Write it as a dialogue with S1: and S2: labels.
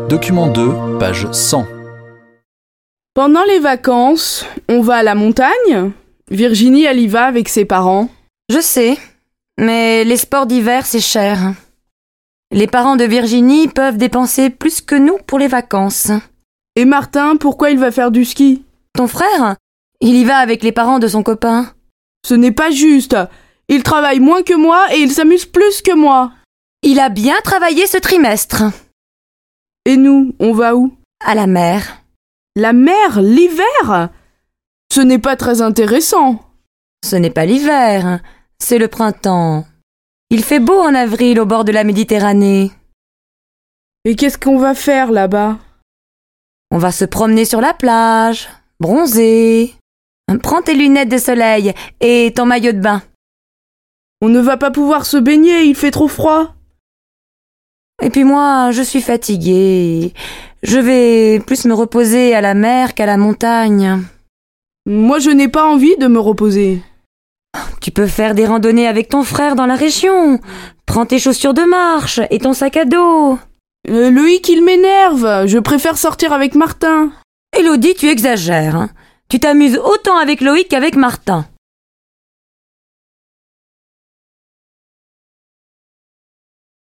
S1: Document 2, page 100.
S2: Pendant les vacances, on va à la montagne. Virginie, elle y va avec ses parents.
S3: Je sais, mais les sports d'hiver, c'est cher. Les parents de Virginie peuvent dépenser plus que nous pour les vacances.
S2: Et Martin, pourquoi il va faire du ski?
S3: Ton frère, il y va avec les parents de son copain.
S2: Ce n'est pas juste. Il travaille moins que moi et il s'amuse plus que moi.
S3: Il a bien travaillé ce trimestre.
S2: Et nous, on va où?
S3: À la mer.
S2: La mer, l'hiver? Ce n'est pas très intéressant.
S3: Ce n'est pas l'hiver, c'est le printemps. Il fait beau en avril au bord de la Méditerranée.
S2: Et qu'est-ce qu'on va faire là-bas?
S3: On va se promener sur la plage, bronzer. Prends tes lunettes de soleil et ton maillot de bain.
S2: On ne va pas pouvoir se baigner, il fait trop froid.
S3: Et puis moi, je suis fatiguée. Je vais plus me reposer à la mer qu'à la montagne.
S2: Moi, je n'ai pas envie de me reposer.
S3: Tu peux faire des randonnées avec ton frère dans la région. Prends tes chaussures de marche et ton sac à dos.
S2: Loïc, il m'énerve. Je préfère sortir avec Martin.
S3: Élodie, tu exagères. Tu t'amuses autant avec Loïc qu'avec Martin.